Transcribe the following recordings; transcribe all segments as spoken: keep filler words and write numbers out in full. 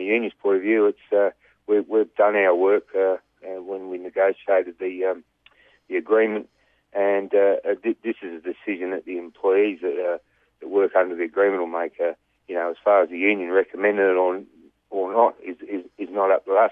union's point of view, it's uh, we, we've done our work uh, uh, when we negotiated the um, the agreement, and uh, uh, th- this is a decision that the employees that, uh, that work under the agreement will make. Uh, you know, as far as the union recommended it or, or not, is, is is not up to us.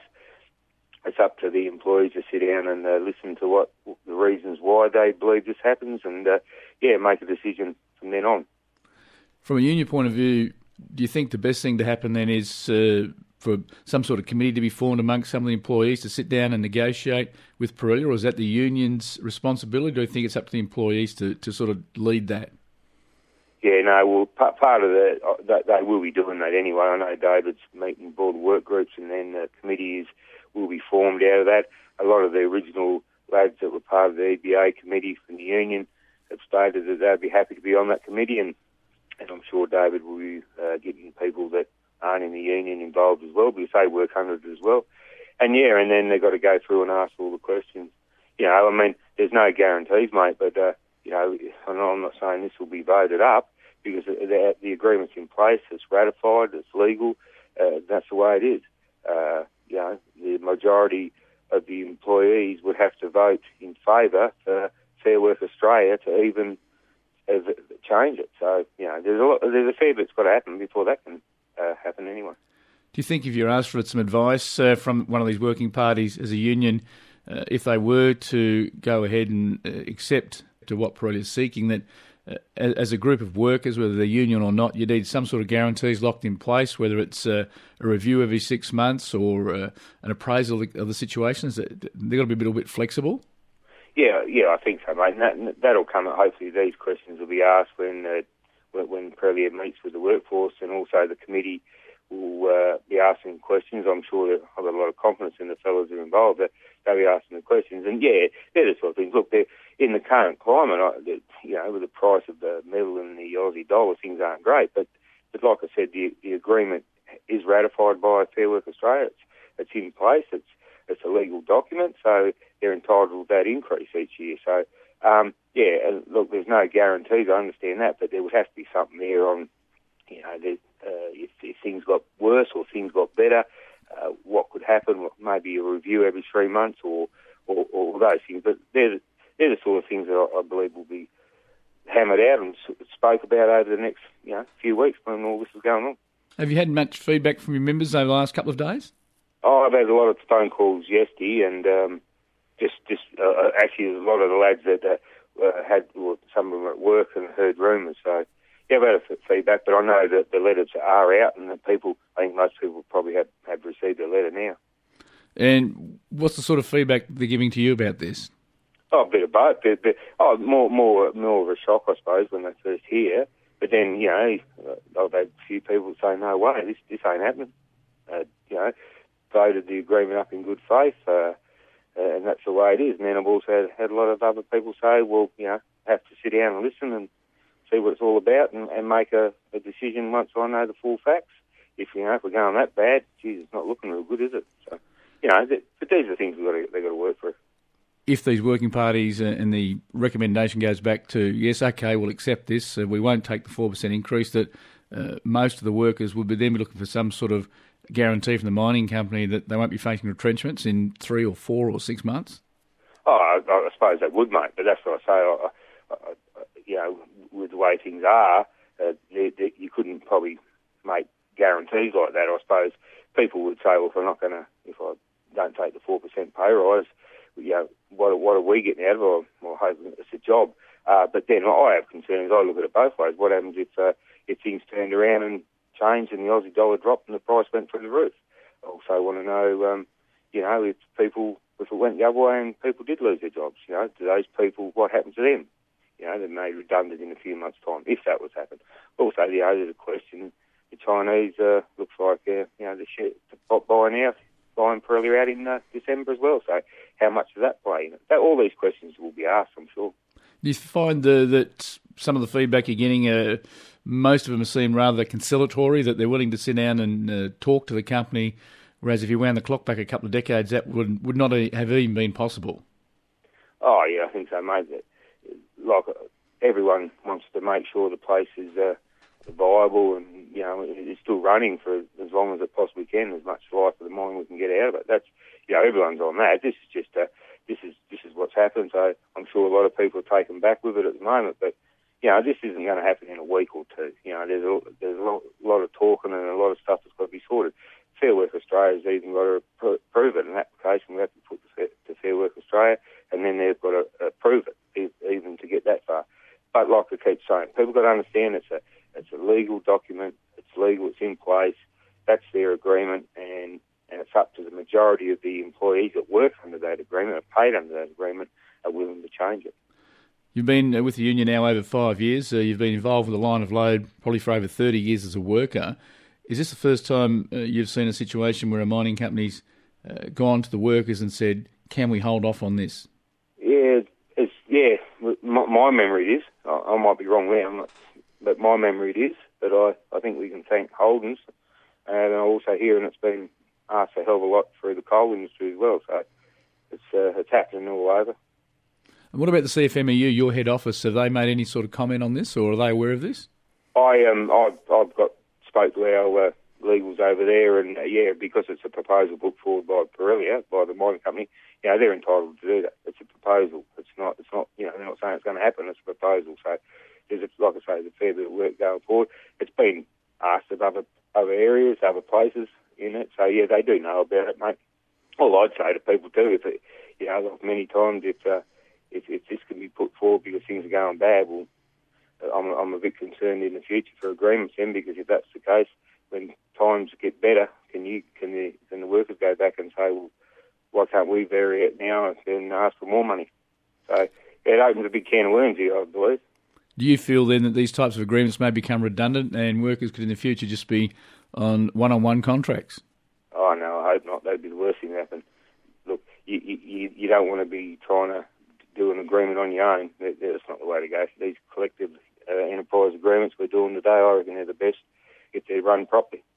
It's up to the employees to sit down and uh, listen to what the reasons why they believe this happens, and uh, yeah, make a decision from then on. From a union point of view, do you think the best thing to happen then is uh, for some sort of committee to be formed amongst some of the employees to sit down and negotiate with Parilla, or is that the union's responsibility? Do you think it's up to the employees to, to sort of lead that? Yeah, no, well, part, part of the, uh, they will be doing that anyway. I know David's meeting board work groups, and then the committees will be formed out of that. A lot of the original lads that were part of the E B A committee from the union have stated that they'd be happy to be on that committee, and, and I'm sure David will be uh, getting people that aren't in the union involved as well, because they work under it as well. And yeah, and then they've got to go through and ask all the questions. You know, I mean, there's no guarantees, mate, but, uh, you know, I'm not saying this will be voted up, because the, the agreement's in place, it's ratified, it's legal, uh, that's the way it is. Uh, you know, the majority of the employees would have to vote in favour for Fair Work Australia to even uh, change it. So, you know, there's a lot, there's a fair bit's got to happen before that can uh, happen anyway. Do you think if you're asked for some advice uh, from one of these working parties as a union, uh, if they were to go ahead and uh, accept to what Parilla is seeking, that uh, as a group of workers, whether they're union or not, you need some sort of guarantees locked in place, whether it's uh, a review every six months or uh, an appraisal of the situations? They've got to be a little bit flexible? Yeah, yeah, I think so, mate. And that, that'll come, hopefully these questions will be asked when uh, when Parilla meets with the workforce, and also the committee will uh, be asking questions. I'm sure that I've got a lot of confidence in the fellows who are involved, that they'll be asking the questions. And yeah, they're the sort of things. Look, they're, in the current climate, I, you know, with the price of the metal and the Aussie dollar, things aren't great. But, but like I said, the, the agreement is ratified by Fair Work Australia. It's, it's in place. It's it's a legal document, so they're entitled to that increase each year. So, um, yeah, and look, there's no guarantees. I understand that, but there would have to be something there on, you know, the, uh, if, if things got worse or things got better, uh, what could happen? Maybe a review every three months or, or, or those things. But they're, they're the sort of things that I, I believe will be hammered out and spoke about over the next, you know, few weeks when all this is going on. Have you had much feedback from your members over the last couple of days? Oh, I've had a lot of phone calls yesterday, and um, just, just uh, actually there's a lot of the lads that uh, uh, had, well, some of them at work and heard rumours. So, yeah, I've had a f- feedback, but I know that the letters are out, and that people, I think most people probably have, have received a letter now. And what's the sort of feedback they're giving to you about this? Oh, a bit of both. But, but, oh, more, more, more of a shock, I suppose, when they first hear. But then, you know, I've had a few people say, "No way, this this ain't happening." Uh, you know, voted the agreement up in good faith, uh, and that's the way it is. And then I've also had, had a lot of other people say, "Well, you know, have to sit down and listen and see what it's all about, and, and make a, a decision once I know the full facts." If you know, if we're going that bad, geez, it's not looking real good, is it? So, you know, th- but these are things we've got to, they've got to work for. If these working parties uh, and the recommendation goes back to, yes, okay, we'll accept this, uh, we won't take the four percent increase, that uh, most of the workers would be then be looking for some sort of guarantee from the mining company that they won't be facing retrenchments in three or four or six months? Oh, I, I suppose they would, mate, but that's what I say. I, I, I, you know, with the way things are, uh, they, they, you couldn't probably make guarantees like that. I suppose people would say, well, if I'm not going to, if I don't take the four percent pay rise, you know, what, what are we getting out of it? Well, hoping it's a job. Uh, but then I have concerns. I look at it both ways. What happens if uh, if things turned around and changed and the Aussie dollar dropped and the price went through the roof? I also want to know, um, you know, if people, if it went the other way and people did lose their jobs, you know, to those people, what happens to them? You know, they're made redundant in a few months' time, if that was happen. Also, the other question, the Chinese uh, looks like, uh, you know, the shit buying out, buying Parilla out in uh, December as well. So how much does that play in it? That, all these questions will be asked, I'm sure. Do you find uh, that some of the feedback you're getting, uh, most of them seem rather conciliatory, that they're willing to sit down and uh, talk to the company, whereas if you wound the clock back a couple of decades, that would would not have even been possible? Oh, yeah, I think so, mate. Like, everyone wants to make sure the place is uh, viable and you know, it's still running for as long as it possibly can, as much life of the mine we can get out of it. That's, you know, everyone's on that. This is just a, this is this is what's happened. So I'm sure a lot of people are taken back with it at the moment. But you know, this isn't going to happen in a week or two. You know, there's a, there's a lot, lot of talking and a lot of stuff that's got to be sorted. Fair Work Australia's even got to pr- prove it. An application we have to put to Fair, to Fair Work Australia, and then they've got to uh, prove it, e- even to get that far. But like I keep saying, people got to understand it's a it's a legal document. It's legal. It's in place. That's their agreement, and and it's up to the majority of the employees that work under that agreement, are paid under that agreement, are willing to change it. You've been with the union now over five years. Uh, you've been involved with the line of load probably for over thirty years as a worker. Is this the first time uh, you've seen a situation where a mining company's uh, gone to the workers and said, can we hold off on this? Yeah, it's yeah. My, my memory it is. I, I might be wrong there, I'm not, but my memory it is. But I, I think we can thank Holden's. And I also hear, and it's been asked a hell of a lot through the coal industry as well. So it's uh, it's happening all over. And what about the C F M E U, your head office? Have they made any sort of comment on this, or are they aware of this? I um I've, I've got spoke to our uh, legals over there, and uh, yeah, because it's a proposal put forward by Pirelli, by the mining company, you know, they're entitled to do that. It's a proposal. It's not. It's not. You know, they're not saying it's going to happen. It's a proposal. So there's, a, like I say, there's a fair bit of work going forward. It's been asked of other other areas, other places in it. So yeah, they do know about it, mate. All I'd say to people too, if it, you know, like many times, if uh, if, if this can be put forward because things are going bad, well, I'm I'm a bit concerned in the future for agreements then, because if that's the case, when times get better, can you can the can the workers go back and say, well, why can't we vary it now and then ask for more money? So it opens a big can of worms here, I believe. Do you feel then that these types of agreements may become redundant and workers could in the future just be on one-on-one contracts? Oh no, I hope not. That'd be the worst thing to happen. Look, you you, you don't want to be trying to do an agreement on your own. That, that's not the way to go. These collective uh, enterprise agreements we're doing today, I reckon they're the best if they're run properly.